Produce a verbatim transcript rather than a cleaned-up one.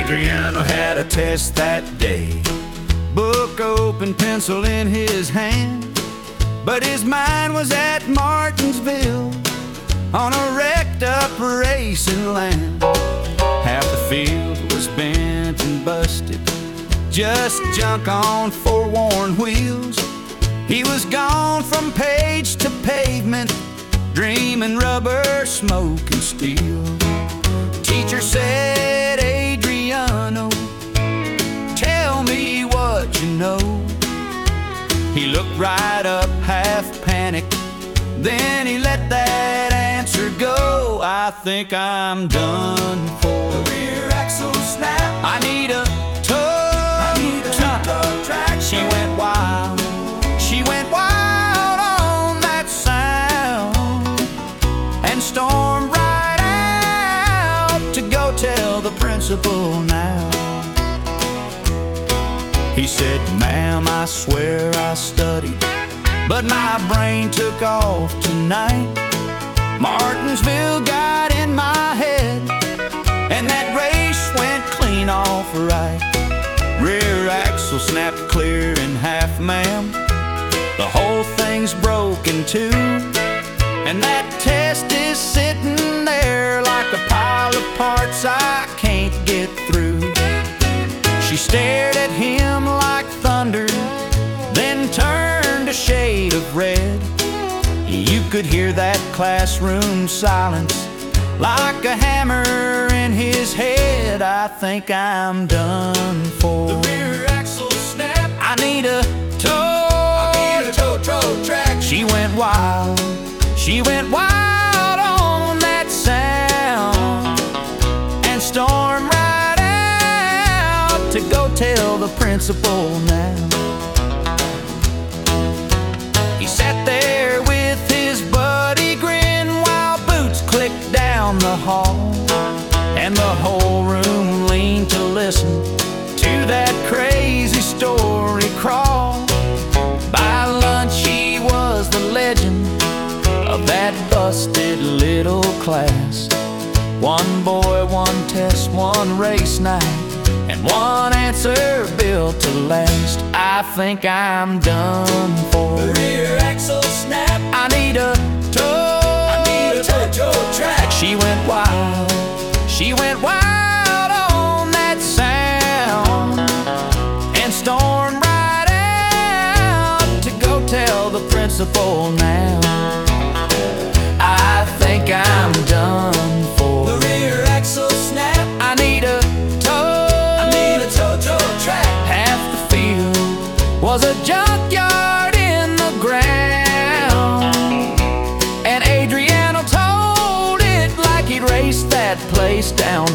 Adriano had a test that day, book open, pencil in his hand, but his mind was at Martinsville on a wrecked up racing land. Half the field was bent and busted, just junk on four-worn wheels. He was gone from page to pavement, dreaming rubber, smoke, and steel. Teacher said, Adriano, tell me what you know. He looked right up, half panicked, then he let that answer go. I think I'm done for. The rear axle snapped. I need a tow, I need a tow track. She went wild, she went wild on that sound, and stormed right out to go tell the principal now. He said, ma'am, I swear I studied, but my brain took off tonight. Martinsville got in my head, and that race went clean off right. Rear axle snapped clear in half, ma'am. The whole thing's broken too, and that test is sitting there like a pile of parts I can't get through. She stared at him like thunder, then turned a shade of red. You could hear that classroom silence like a hammer in his head. I think I'm done for. The rear axle snapped. I need a tow, I need a tow, tow track. She went wild, she went wild on that sound, and stormed right out to go tell the principal now. He sat there with his buddy grin while boots clicked down the hall, and the whole room leaned to listen to that crazy story crawl. By lunch he was the legend of that busted little class. One boy, one test, one race night, and one answer built to last. I think I'm done for. The rear axle snapped. I need a tow, I need a tow, tow track. She went wild, she went wild on that sound, and stormed right out to go tell the principal now. I think I'm done for. The rear axle snapped. I need a tow, I need a tow, tow track. half the field was a junkyard in the ground, and Adriano told it like he'd raced that place down